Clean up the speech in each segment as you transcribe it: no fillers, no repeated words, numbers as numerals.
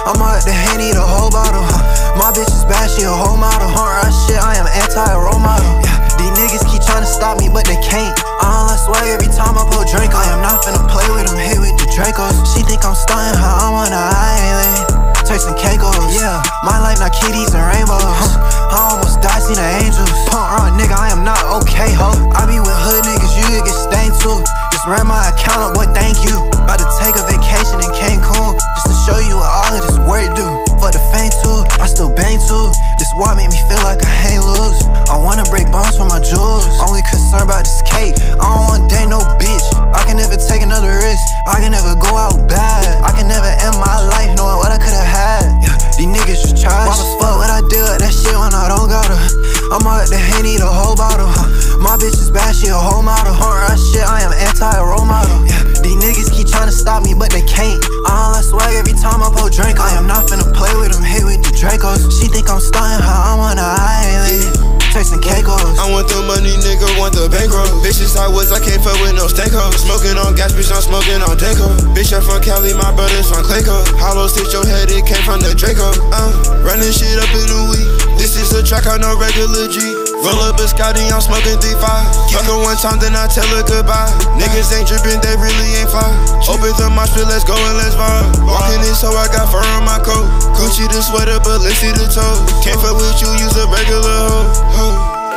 I'ma up the Henny, the whole bottle. My bitch is bad, she a whole model. Right shit, I am anti-role model. These niggas keep trying to stop me, but they can't. I don't let swag every time I pull Draco. I am not finna play with them, hit with the Dracos. She think I'm stunning her, I'm on the island. Texting Caicos, yeah. My life not kitties and rainbows. I almost died, seen the angels. Punk run, nigga, I am not okay, ho. I be with hood niggas, you could get stained too. Just ran my account up, boy, thank you. About to take a vacation in Cancun, just to show you what all of this work do. For the fame too, I still bang too. This walk make me feel like I ain't lose. I wanna break bones for my jewels. Only concerned about this cake. I don't wanna date no bitch. I can never take another risk. I can never go out bad. I can never end my life knowing what I could've had. Yeah, these niggas just trash. Why the fuck would I do that shit when I don't gotta? I'ma up the Henny, the whole bottle. My bitch is bad, she a whole model. Right shit, I am anti-role model. Yeah, these niggas keep trying to stop me, but they can't. I don't let swag every time I pull Drake. I am not finna play with them, hit with the Dracos. She think I'm stunning her, I'm on the island. Texting Caicos. I want the money, nigga, want the bankroll. Bitches sideways, I can't fuck with no stanko. Smoking on gas, bitch, I'm smoking on Danko. Bitch, I'm from Cali, my brother's from Clayco. Hollow stitch your head, it came from the Draco. Running shit up in a week. This is a track, I know regular G. Roll up a Scotty, I'm smoking 3-5. Fuck her one time, then I tell her goodbye. Niggas ain't drippin', they really ain't fly. Open the mosh pit, let's go and let's vibe. Walking in, so I got fur on my coat. Gucci the sweater, but let's see the toe. Can't fuck with you, use a regular hoe.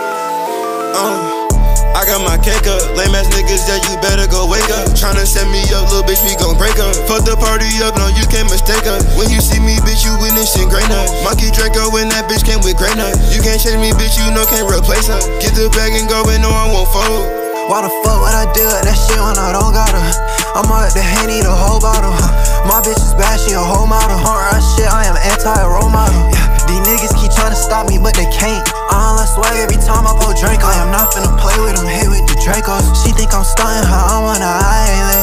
I got my cake up, lame ass niggas, yeah, you better go wake up. Tryna set me up, little bitch, we gon' break up. Fuck the party up, no, you can't mistake us. When you see me, bitch, you witnessing great nuts. Monkey Draco when that bitch came with great nuts. You can't change me, bitch, you know can't replace her. Get the bag and go, and no, I won't fold. Why the fuck would I do that shit when I don't gotta? I'ma up the Henny, the whole bottle. My bitch is bad, she a whole model. Right shit, I am anti-role model. Yeah, these niggas keep trying to stop me, but they can't. I don't let swag every time I pull Draco. I am not finna play with them, hit with the Dracos. She think I'm stunning her, I'm on the island.